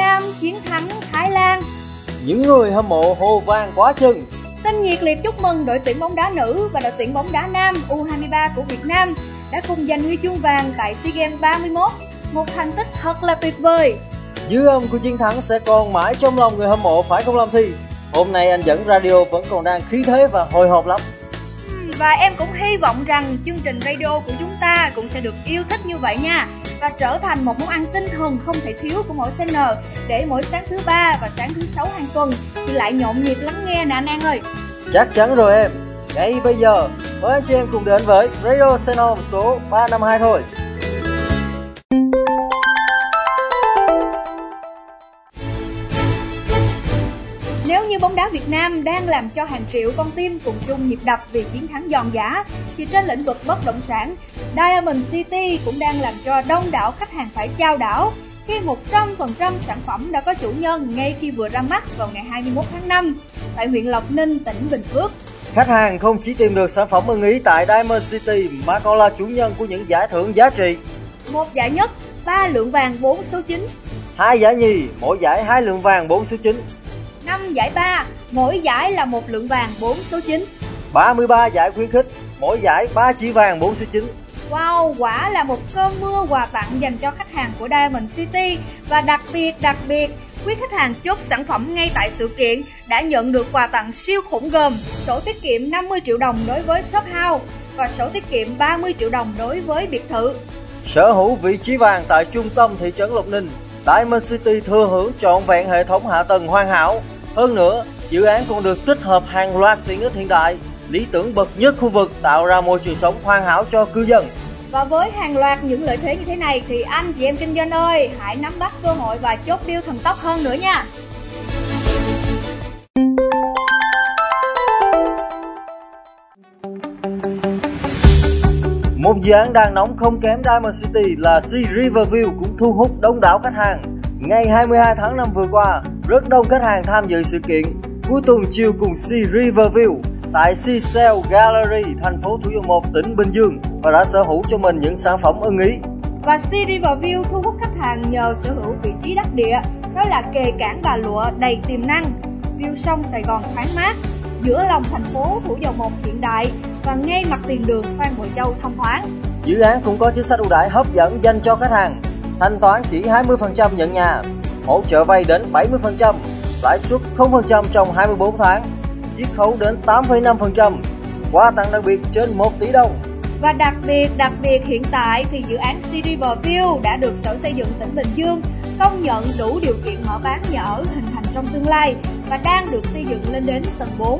Nam chiến thắng Thái Lan. Những người hâm mộ hô vang quá chừng. Xin nhiệt liệt chúc mừng đội tuyển bóng đá nữ và đội tuyển bóng đá nam U23 của Việt Nam đã cùng giành huy chương vàng tại SEA Games 31, một thành tích thật là tuyệt vời. Dư âm của chiến thắng sẽ còn mãi trong lòng người hâm mộ, phải không Lâm Thi? Hôm nay anh dẫn radio vẫn còn đang khí thế và hồi hộp lắm. Và em cũng hy vọng rằng chương trình radio của chúng ta cũng sẽ được yêu thích như vậy nha, và trở thành một món ăn tinh thần không thể thiếu của mỗi CN, để mỗi sáng thứ 3 và sáng thứ 6 hàng tuần thì lại nhộn nhịp lắng nghe nè anh An ơi. Chắc chắn rồi em. Ngay bây giờ mời anh chị em cùng đến với Radio Send Home số 352 thôi. Nếu như bóng đá Việt Nam đang làm cho hàng triệu con tim cùng chung nhịp đập vì chiến thắng giòn giã, thì trên lĩnh vực bất động sản, Diamond City cũng đang làm cho đông đảo khách hàng phải chao đảo khi 100% sản phẩm đã có chủ nhân ngay khi vừa ra mắt vào ngày 21 tháng 5 tại huyện Lộc Ninh, tỉnh Bình Phước. Khách hàng không chỉ tìm được sản phẩm ưng ý tại Diamond City mà còn là chủ nhân của những giải thưởng giá trị: 1 giải nhất, 3 lượng vàng 4 số 9; 2 giải nhì, mỗi giải 2 lượng vàng 4 số 9; 5 giải ba, mỗi giải là 1 lượng vàng 4 số 9; 33 giải khuyến khích, mỗi giải 3 chỉ vàng 4 số 9. Wow, quả là một cơn mưa quà tặng dành cho khách hàng của Diamond City. Và đặc biệt, quý khách hàng chốt sản phẩm ngay tại sự kiện đã nhận được quà tặng siêu khủng gồm sổ tiết kiệm 50 triệu đồng đối với shop house và sổ tiết kiệm 30 triệu đồng đối với biệt thự. Sở hữu vị trí vàng tại trung tâm thị trấn Lộc Ninh, Diamond City thừa hưởng trọn vẹn hệ thống hạ tầng hoàn hảo. Hơn nữa, dự án còn được tích hợp hàng loạt tiện ích hiện đại, lý tưởng bậc nhất khu vực, tạo ra môi trường sống hoàn hảo cho cư dân. Và với hàng loạt những lợi thế như thế này thì anh chị em kinh doanh ơi, hãy nắm bắt cơ hội và chốt deal thần tốc hơn nữa nha. Một dự án đang nóng không kém Diamond City là Sea Riverview cũng thu hút đông đảo khách hàng. Ngày 22 tháng 5 vừa qua, rất đông khách hàng tham dự sự kiện cuối tuần chiều cùng Sea Riverview tại Seashell Gallery, thành phố Thủ Dầu Một, tỉnh Bình Dương, và đã sở hữu cho mình những sản phẩm ưng ý. Và Sea Riverview thu hút khách hàng nhờ sở hữu vị trí đắc địa, đó là kề cảng Bà Lụa đầy tiềm năng, view sông Sài Gòn thoáng mát, giữa lòng thành phố Thủ Dầu Một hiện đại và ngay mặt tiền đường Phan Bội Châu thông thoáng. Dự án cũng có chính sách ưu đãi hấp dẫn dành cho khách hàng. Thanh toán chỉ 20% nhận nhà, hỗ trợ vay đến 70%, lãi suất 0% trong 24 tháng, chiết khấu đến 8,5%, quà tặng đặc biệt trên 1 tỷ đồng. Và đặc biệt hiện tại thì dự án Sea Riverview đã được Sở Xây dựng tỉnh Bình Dương công nhận đủ điều kiện mở bán nhà ở hình thành trong tương lai và đang được xây dựng lên đến tầng 4.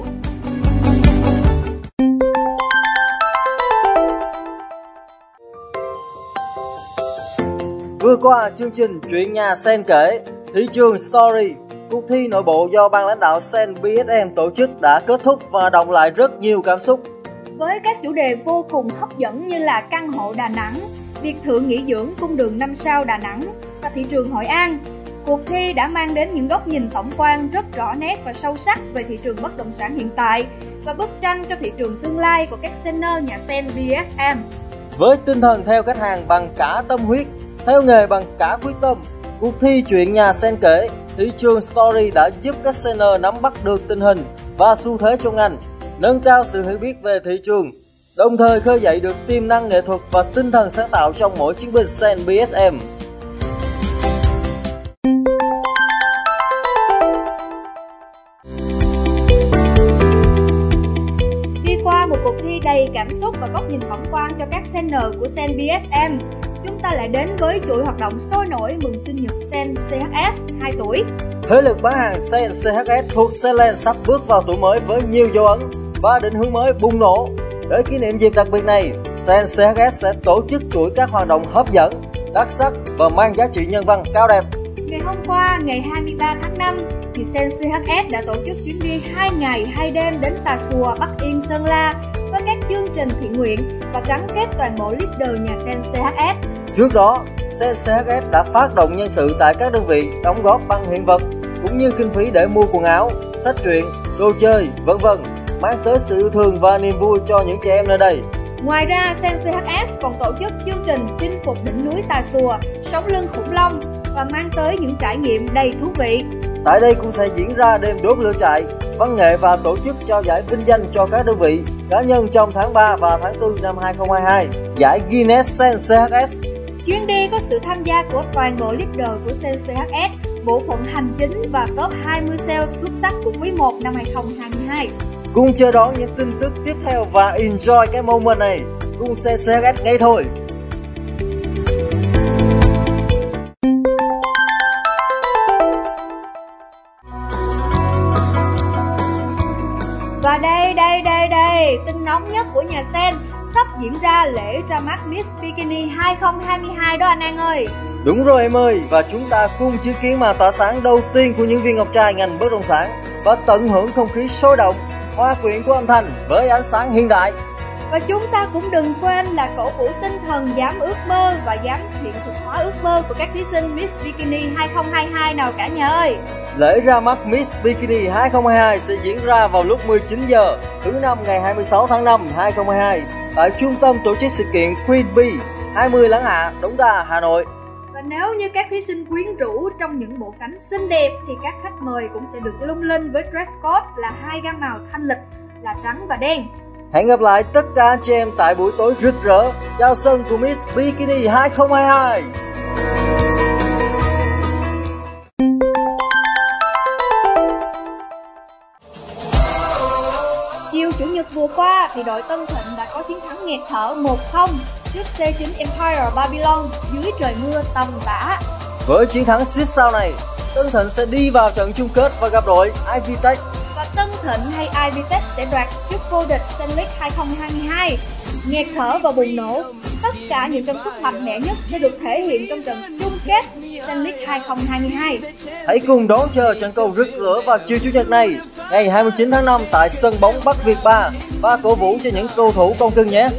Vừa qua, chương trình Chuyện Nhà Sen kể, thị trường Story, cuộc thi nội bộ do ban lãnh đạo Sen BSM tổ chức đã kết thúc và đọng lại rất nhiều cảm xúc. Với các chủ đề vô cùng hấp dẫn như là căn hộ Đà Nẵng, biệt thự nghỉ dưỡng cung đường 5 sao Đà Nẵng và thị trường Hội An, cuộc thi đã mang đến những góc nhìn tổng quan rất rõ nét và sâu sắc về thị trường bất động sản hiện tại và bức tranh cho thị trường tương lai của các seller nhà Sen BSM. Với tinh thần theo khách hàng bằng cả tâm huyết, theo nghề bằng cả quyết tâm, cuộc thi Chuyện Nhà Sen kể, thị trường Story đã giúp các seller nắm bắt được tình hình và xu thế trong ngành, nâng cao sự hiểu biết về thị trường, đồng thời khơi dậy được tiềm năng nghệ thuật và tinh thần sáng tạo trong mỗi chiến binh Sen BSM. Đi qua một cuộc thi đầy cảm xúc và góc nhìn tổng quan cho các seller của Sen BSM, chúng ta lại đến với chuỗi hoạt động sôi nổi mừng sinh nhật Sen CHS 2 tuổi. Thế lực bán hàng Sen CHS thuộc Senland sắp bước vào tuổi mới với nhiều dấu ấn và định hướng mới bùng nổ. Để kỷ niệm dịp đặc biệt này, Sen CHS sẽ tổ chức chuỗi các hoạt động hấp dẫn, đặc sắc và mang giá trị nhân văn cao đẹp. Ngày hôm qua, ngày 23 tháng 5, thì Sen CHS đã tổ chức chuyến đi 2 ngày 2 đêm đến Tà Xùa, Bắc Yên, Sơn La với các chương trình thiện nguyện và gắn kết toàn bộ leader nhà Sen CHS. Trước đó, Sen CHS đã phát động nhân sự tại các đơn vị đóng góp bằng hiện vật cũng như kinh phí để mua quần áo, sách truyện, đồ chơi, v.v. mang tới sự yêu thương và niềm vui cho những trẻ em nơi đây. Ngoài ra, Sen CHS còn tổ chức chương trình chinh phục đỉnh núi Tà Xùa, sống lưng khủng long và mang tới những trải nghiệm đầy thú vị. Tại đây cũng sẽ diễn ra đêm đốt lửa trại, văn nghệ và tổ chức trao giải vinh danh cho các đơn vị, cá nhân trong tháng 3 và tháng 4 năm 2022, giải Guinness Sen CHS. Chuyến đi có sự tham gia của toàn bộ leader của Sen CHS, bộ phận hành chính và top 20 sale xuất sắc của quý 1 năm 2022. Cùng chờ đón những tin tức tiếp theo và enjoy cái moment này cùng Sen CHS ngay thôi. Và đây, tin nóng nhất của nhà Sen, sắp diễn ra lễ ra mắt Miss Bikini 2022 đó anh An ơi. Đúng rồi em ơi, và chúng ta cùng chứng kiến màn tỏa sáng đầu tiên của những viên ngọc trai ngành bất động sản và tận hưởng không khí sôi động, hòa quyện của âm thanh với ánh sáng hiện đại. Và chúng ta cũng đừng quên là cổ vũ tinh thần dám ước mơ và dám hiện thực hóa ước mơ của các thí sinh Miss Bikini 2022 nào cả nhà ơi. Lễ ra mắt Miss Bikini 2022 sẽ diễn ra vào lúc 19 giờ thứ năm ngày 26 tháng 5 2022 tại trung tâm tổ chức sự kiện Queen Bee 20 Láng Hạ, Đống Đa, Hà Nội. Và nếu như các thí sinh quyến rũ trong những bộ cánh xinh đẹp thì các khách mời cũng sẽ được lung linh với dress code là hai gam màu thanh lịch là trắng và đen. Hẹn gặp lại tất cả anh chị em tại buổi tối rực rỡ chào sân của Miss Bikini 2022. Chiều Chủ nhật vừa qua thì đội Tân Thịnh đã có chiến thắng nghẹt thở 1-0 trước C9 Empire Babylon dưới trời mưa tầm tã. Với chiến thắng xít sao này, Tân Thịnh sẽ đi vào trận chung kết và gặp đội Ivitech. Và Tân Thịnh hay Ivitech sẽ đoạt chức vô địch Sen League 2022. Nghẹt thở và bùng nổ, tất cả những cảm xúc mạnh mẽ nhất sẽ được thể hiện trong trận chung kết Sen League 2022. Hãy cùng đón chờ trận cầu rực rỡ vào chiều Chủ nhật này, ngày 29 tháng 5 tại sân bóng Bắc Việt 3 và cổ vũ cho những cầu thủ con cưng nhé.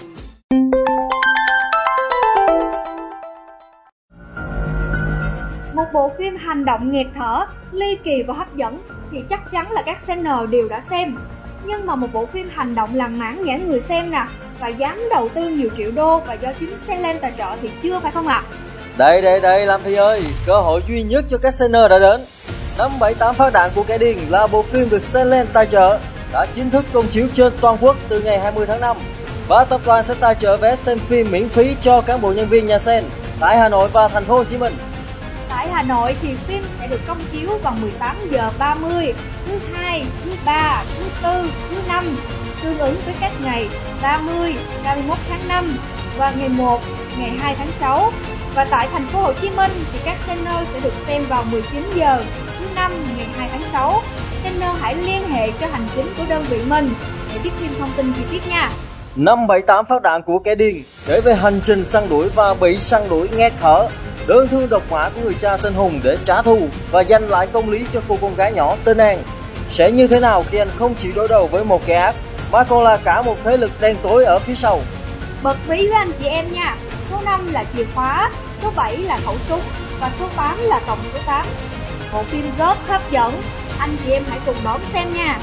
Một bộ phim hành động nghẹt thở, ly kỳ và hấp dẫn thì chắc chắn là các seller đều đã xem. Nhưng mà một bộ phim hành động làm mãn nhãn người xem nè, và dám đầu tư nhiều triệu đô và do chính Senland tài trợ thì chưa phải không ạ? Đây Lam Thi ơi, cơ hội duy nhất cho các seller đã đến. 578 phát đạn của kẻ điên là bộ phim được Senland tài trợ đã chính thức công chiếu trên toàn quốc từ ngày 20 tháng 5 và tập đoàn sẽ tài trợ vé xem phim miễn phí cho cán bộ nhân viên nhà Sen tại Hà Nội và thành phố Hồ Chí Minh. Tại Hà Nội thì phim sẽ được công chiếu vào 18h30 thứ 2, thứ 3, thứ 4, thứ 5, tương ứng với các ngày 30, 31 tháng 5 và ngày 1, ngày 2 tháng 6. Và tại thành phố Hồ Chí Minh thì các seller sẽ được xem vào 19 giờ thứ 5 ngày 2 tháng 6. Seller hãy liên hệ cho hành chính của đơn vị mình để biết thêm thông tin chi tiết nha. 578 phát đạn của kẻ điên kể về hành trình săn đuổi và bị săn đuổi nghẹt thở, đơn thương độc mã của người cha tên Hùng để trả thù và giành lại công lý cho cô con gái nhỏ tên An. Sẽ như thế nào khi anh không chỉ đối đầu với một kẻ ác mà còn là cả một thế lực đen tối ở phía sau? Bật mí với anh chị em nha, số 5 là chìa khóa, số 7 là khẩu súng và số 8 là còng số 8. Bộ phim rất hấp dẫn, anh chị em hãy cùng đón xem nha.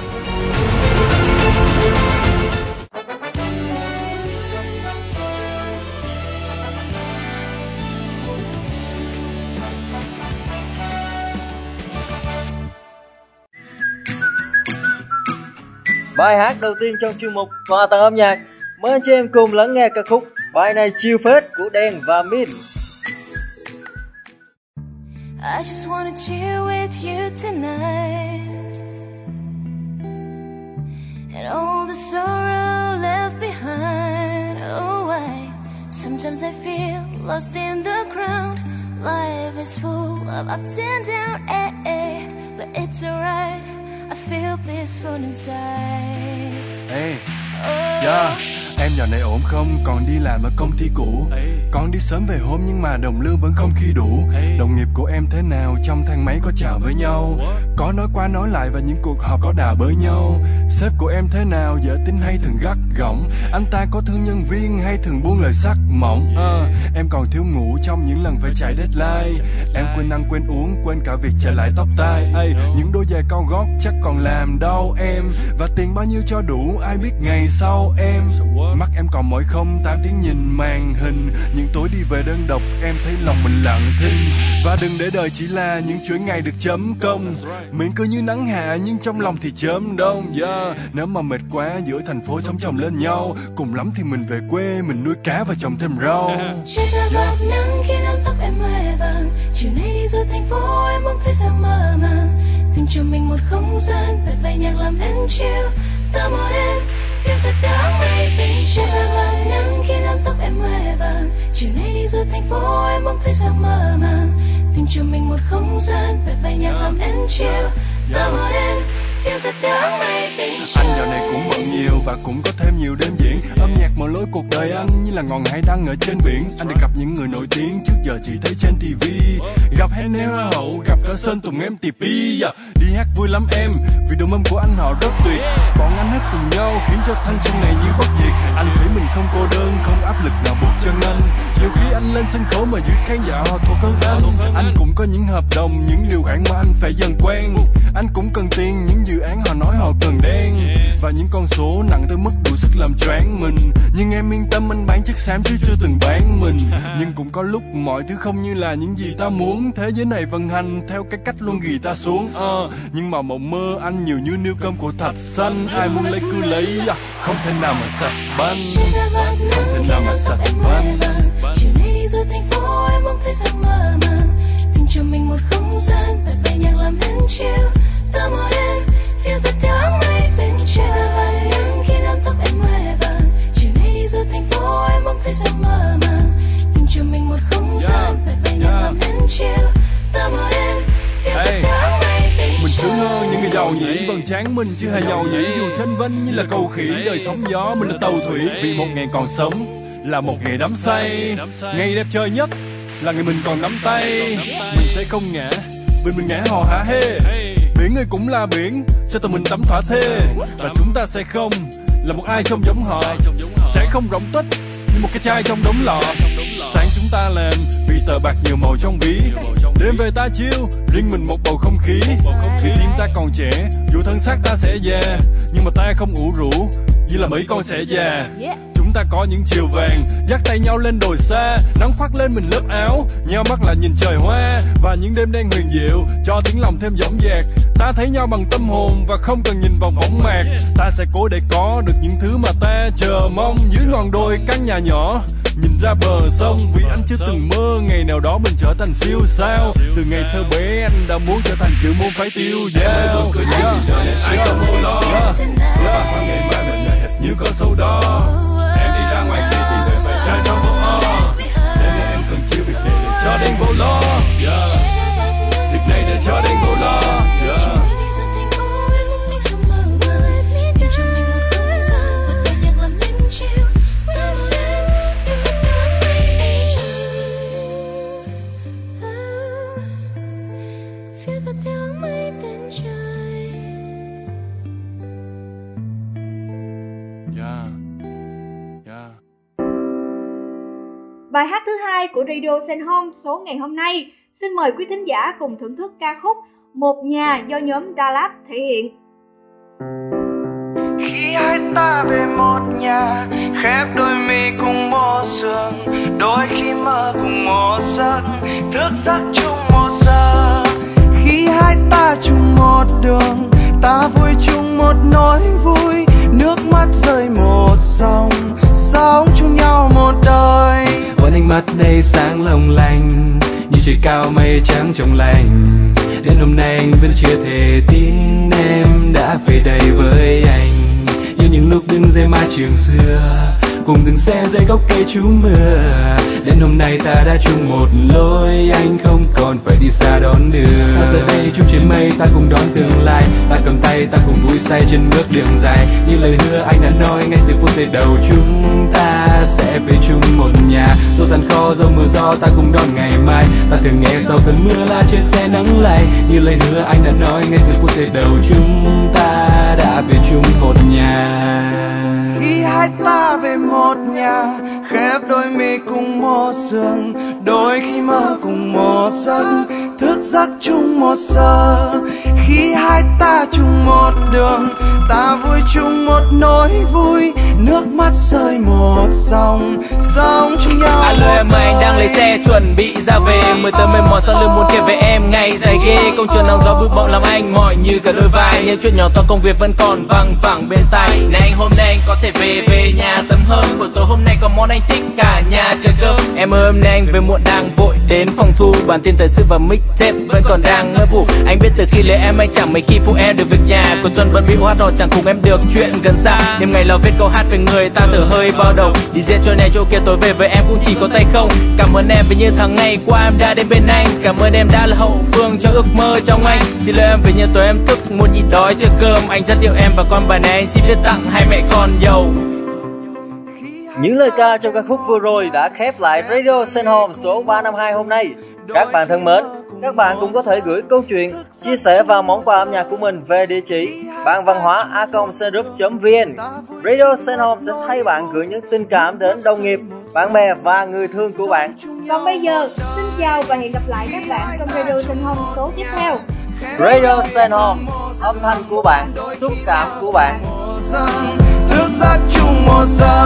Bài hát đầu tiên trong chuyên mục Hòa tầng âm nhạc, mời anh chị em cùng lắng nghe ca khúc Bài này chill phết của Đen và Min. I just wanna chill with you tonight, and all the sorrow left behind. Oh, sometimes I feel lost in the crowd. Life is full of ups and downs, but it's alright. I feel blissful inside. Hey, yeah. Em dạo này ổn không? Còn đi làm ở công ty cũ. Còn đi sớm về hôm nhưng mà đồng lương vẫn không khi đủ. Đồng nghiệp của em thế nào? Trong thang máy có chào với nhau, có nói qua nói lại và những cuộc họp có đà bới nhau. Sếp của em thế nào? Dễ tính hay thường gắt gỏng? Anh ta có thương nhân viên hay thường buông lời sắc mỏng? Em còn thiếu ngủ trong những lần phải chạy deadline. Em quên ăn quên uống, quên cả việc chạy lại tóc tai. Những đôi giày cao gót chắc còn làm đau em. Và tiền bao nhiêu cho đủ ai biết ngày sau em. Mắt em còn mỏi không 8 tiếng nhìn màn hình. Những tối đi về đơn độc em thấy lòng mình lặng thinh. Và đừng để đời chỉ là những chuỗi ngày được chấm công. Miệng cứ như nắng hạ nhưng trong lòng thì chớm đông. Nếu mà mệt quá giữa thành phố sống chồng lên nhau, cùng lắm thì mình về quê mình nuôi cá và trồng thêm rau. Trên ta bạc nắng khi nắm tóc em hoe vàng. Chiều nay đi giữa thành phố em bỗng thấy sao mơ màng. Tìm cho mình một không gian bật bài nhạc làm em chill. Ta muốn em phiêu giật theo áng mây bình. Trên ta bạc nắng khi nắm tóc em hoe vàng. Chiều nay đi giữa thành phố em bỗng thấy sao mơ màng. Tìm cho mình một không gian bật bài nhạc làm em chill. Ta muốn em phiêu giật theo áng mây bình. Anh dạo này cũng bận nhiều và cũng có thêm nhiều đêm diễn. Âm nhạc mở lối cuộc đời anh như là ngọn hải đăng ở trên biển. Anh được gặp những người nổi tiếng trước giờ chỉ thấy trên TV. Gặp Hennê Hoa hậu, gặp cả Sơn Tùng MTP. Đi hát vui lắm em, vì đồng âm của anh họ rất tuyệt. Bọn anh hát cùng nhau khiến cho thanh xuân này như bất diệt. Anh thấy mình không cô đơn, không áp lực nào buộc chân anh. Nhiều khi anh lên sân khấu mà giữ khán giả họ thuộc hơn anh. Anh cũng có những hợp đồng, những điều khoản mà anh phải dần quen. Anh cũng cần tiền, những dự án họ nói họ cần đen. Và những con số nặng tới mức đủ sức làm choáng mình. Nhưng em yên tâm anh bán chất xám chứ chưa từng bán mình. Nhưng cũng có lúc mọi thứ không như là những gì ta muốn. Thế giới này vận hành theo cái cách luôn ghi ta xuống. Nhưng mà mộng mơ anh nhiều như niêu cơm của thạch xanh. Ai muốn lấy cứ lấy, không thể nào mà sạch banh. Không thể nào mà sạch banh. Chiều nay đi giữa thành phố em bỗng thấy sao mơ màng. Tìm cho mình một không gian bật bài nhạc làm em chill. Ta muốn em phiêu giật theo áng mây bên trên. Ta vàng nắng khi nắm tóc em hoe vàng. Chiều nay đi giữa thành phố em bỗng thấy sao mơ màng. Tìm cho mình một không gian bật bài nhạc làm em chill. Ta muốn em phiêu giật theo áng mây bên trên. Mình sướng hơn những người giàu nhỉ, vầng trán mình chưa hề giàu nhỉ. Dù tranh vinh như là cầu khỉ, đời sóng gió mình là tàu thủy. Vì một ngày còn sống là một ngày đắm say. Ngày đẹp trời nhất là ngày mình còn nắm tay. Mình sẽ không ngã vì mình ngã hò hả hê. Biển người cũng là biển, cho tụi mình tắm thỏa thê. Và chúng ta sẽ không là một ai trông giống họ. Sẽ không rỗng tích như một cái chai trong đống lọ. Sáng chúng ta làm vì tờ bạc nhiều màu trong ví. Đêm về ta chill, riêng mình một bầu không khí. Vì tim ta còn trẻ, dù thân xác ta sẽ già. Nhưng mà ta không ủ rũ, như là mấy con sẽ già. Chúng ta có những chiều vàng, dắt tay nhau lên đồi xa. Nắng khoác lên mình lớp áo, nheo mắt là nhìn trời hoa. Và những đêm đen huyền diệu, cho tiếng lòng thêm dõng dạc. Ta thấy nhau bằng tâm hồn và không cần nhìn vào bóng mạc. Ta sẽ cố để có được những thứ mà ta chờ mong. Dưới ngọn đồi căn nhà nhỏ, nhìn ra bờ sông. Vì anh chưa từng mơ ngày nào đó mình trở thành siêu sao. Từ ngày thơ bé anh đã muốn trở thành chữ môn phái tiêu dao. Ai không vô lo, và ngày mai mình lại hệt như con sâu đo. Em đi ra ngoài kia thì về phải trai trong vô o. Đêm nay em cần chiêu việc này để cho đen vô lo. Việc này để cho đen vô lo. Bài hát thứ hai của Radio Send Home số ngày hôm nay. Xin mời quý thính giả cùng thưởng thức ca khúc Một Nhà do nhóm Da Lab thể hiện. Khi hai ta về một nhà, khép đôi mi cùng một giường, đôi khi mơ cùng một giấc, thức giấc chung một giờ. Khi hai ta chung một đường, ta vui chung một nỗi vui, nước mắt rơi một dòng, sống chung nhau một đời. Vẫn ánh mắt đây sáng long lanh, như trời cao mây trắng trong lành. Đến hôm nay anh vẫn chưa thể tin em đã về đây với anh. Như những lúc đứng dưới mái trường xưa, cùng từng xe dưới gốc cây trú mưa. Đến hôm nay ta đã chung một lối, anh không còn phải đi xa đón đưa. Ta giờ đây chung trên mây, ta cùng đón tương lai. Ta cầm tay, ta cùng vui say trên bước đường dài. Như lời hứa anh đã nói ngay từ phút giây đầu, chúng ta sẽ về chung một nhà. Dẫu gian khó, dẫu mưa gió, ta cùng đón ngày mai. Ta thường nghe sau cơn mưa là trên xe nắng lay. Như lời hứa anh đã nói ngay từ phút giây đầu, chúng ta đã về chung một nhà. Khi hai ta về một nhà, khép đôi mi cùng một giường, đôi khi mơ cùng một giấc, thức giấc chung một giờ. Khi hai ta chung một đường, ta vui chung một nỗi vui, nước mắt rơi một dòng, sống chung nhau. Alo em ơi, anh đang lấy xe chuẩn bị ra về, mới tới mệt mỏi sau lưng muốn kể về em ngày dài ghê. Công trường nắng gió bụi bặm làm anh mỏi như cả đôi vai, những chuyện nhỏ to công việc vẫn còn văng vẳng bên tai. Này anh hôm nay anh có thể về nhà sớm hơn, buổi tối hôm nay có món anh thích cả nhà chờ cơm. Em ơi hôm nay anh về muộn đang vội đến phòng thu, bản tin thời sự và mixtape vẫn còn đang ngơ ngủ. Anh biết từ khi lấy em anh chẳng mấy khi phụ em được việc nhà, cuối tuần bận bịu hát hò chẳng cùng em được chuyện gần xa. Đêm ngày lo viết câu hát về người ta từ hơi bao đầu, đi diễn chỗ này chỗ kia tối về với em cũng chỉ có tay không. Cảm ơn em vì như tháng ngày qua em đã đến bên anh, cảm ơn em đã là hậu phương cho ước mơ trong anh. Xin lỗi em vì như tối em thức muốn nhịn đói chờ cơm, anh rất yêu em và con bài này anh xin viết tặng hai mẹ con giàu. Những lời ca trong ca khúc vừa rồi đã khép lại Radio Sen Home số 352 hôm nay. Các bạn thân mến, các bạn cũng có thể gửi câu chuyện, chia sẻ vào món quà âm nhạc của mình về địa chỉ banvanhoa@senrup.vn. Radio Sen Home sẽ thay bạn gửi những tình cảm đến đồng nghiệp, bạn bè và người thương của bạn. Còn bây giờ, xin chào và hẹn gặp lại các bạn trong Radio Sen Home số tiếp theo. Radio Sen Home, âm thanh của bạn, xúc cảm của bạn. Thức giấc chung một giờ.